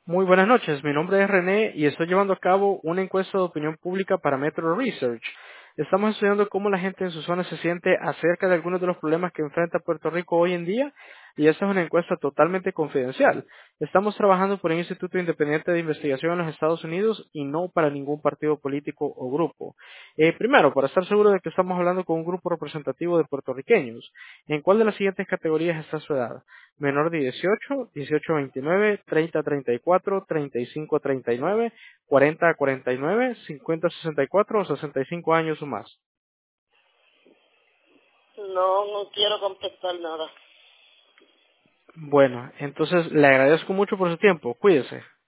Muy buenas noches, mi nombre es René y estoy llevando a cabo una encuesta de opinión pública para Metro Research. Estamos estudiando cómo la gente en su zona se siente acerca de algunos de los problemas que enfrenta Puerto Rico hoy en día y esta es una encuesta totalmente confidencial. Estamos trabajando por un instituto independiente de investigación en los Estados Unidos y no para ningún partido político o grupo. Primero, para estar seguro de que estamos hablando con un grupo representativo de puertorriqueños, ¿en cuál de las siguientes categorías está su edad? Menor de 18, 18 a 29, 30 a 34, 35 a 39, 40 a 49, 50 a 64 o 65 años o más. No, no quiero contestar nada. Bueno, entonces le agradezco mucho por su tiempo. Cuídese.